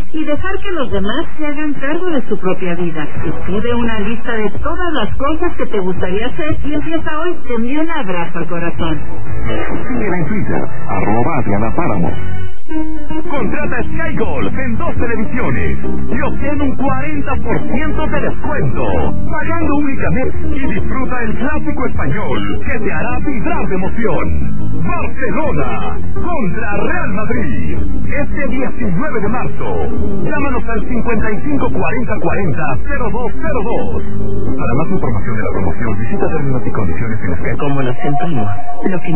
y dejar que los demás se hagan cargo de su propia vida. Escribe una lista de todas las cosas que te gustaría hacer y empieza hoy. Te envío un abrazo al corazón. Síguela en Twitter, @AdrianaPáramo. Contrata Sky Golf en 2 televisiones y obtén un 40% de descuento, pagando únicamente, y disfruta el clásico español que te hará vibrar de emoción. Barcelona contra Real Madrid, este 19 de marzo. Llámanos al 55 40 40 0202. Para más información de la promoción, visita términos y condiciones en Sky. Como lo sentimos, lo que